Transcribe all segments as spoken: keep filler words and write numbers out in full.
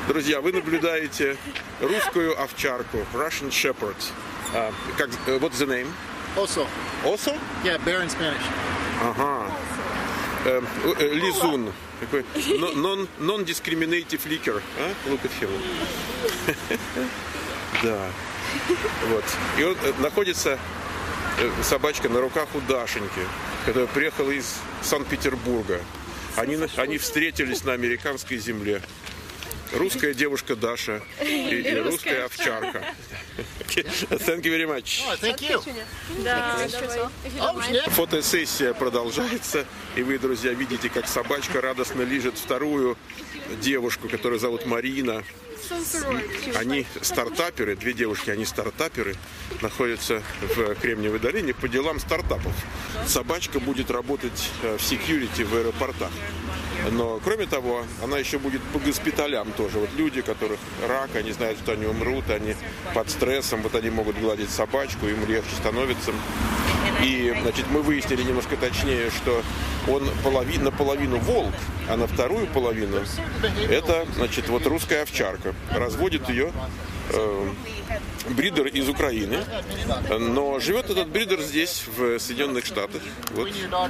Друзья, вы наблюдаете русскую овчарку, Russian Shepherd. Uh, как, uh, what's the name? Oso. Oso? Yeah, bear in Spanish. Ага. Uh, uh, лизун. Такой non, non-discriminative liquor. А? Look at him. Да. Вот. И он находится, собачка, на руках у Дашеньки, которая приехала из Санкт-Петербурга. Они, они встретились на американской земле. Русская девушка Даша и, и русская овчарка. Thank you very much. Oh, thank you. Да, давай. Фотосессия продолжается, и вы, друзья, видите, как собачка радостно лижет вторую девушку, которую зовут Марина. Они стартаперы, две девушки, они стартаперы, находятся в Кремниевой долине по делам стартапов. Собачка будет работать в секьюрити в аэропортах. Но, кроме того, она еще будет по госпиталям тоже. Вот люди, у которых рак, они знают, что они умрут, они под стрессом, вот они могут гладить собачку, им легче становится. И, значит, мы выяснили немножко точнее, что он полови, наполовину волк, а на вторую половину это, значит, вот русская овчарка. Разводит ее э, бридер из Украины, но живет этот бридер здесь, в Соединенных Штатах. Вот.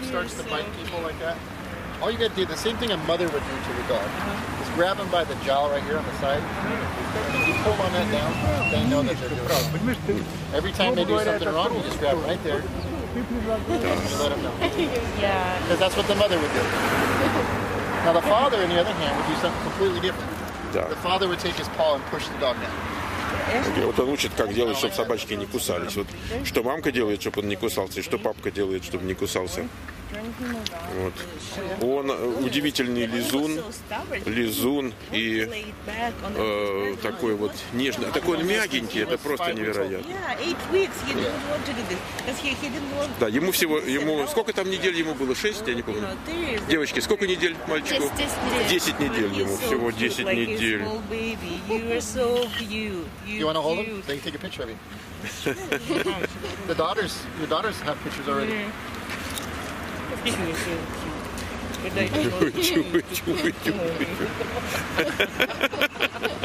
All you gotta do, the same thing a mother would do to the dog, is grab him by the jowl right here on the side, and you pull on that down, they know that they're doing it. Every time they do something wrong, you just grab right there, and you let them know. Yeah. Because that's what the mother would do. Now the father, on the other hand, would do something completely different. Да. The father would take his paw and push the dog down. Вот он учит, как делать, чтобы собачки не кусались. Вот что мамка делает, чтобы он не кусался, и что папка делает, чтобы не кусался. Вот. Он удивительный лизун, лизун и э, такой вот нежный, такой он мягенький, это просто невероятно. Да, ему всего, ему сколько там недель ему было? Шесть, я не помню. Девочки, сколько недель мальчику? Десять недель ему, всего десять недель. You want to hold him? They can take a picture of you. The daughters, your daughters have pictures already.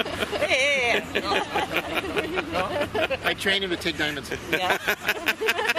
I trained him to take diamonds. Yeah.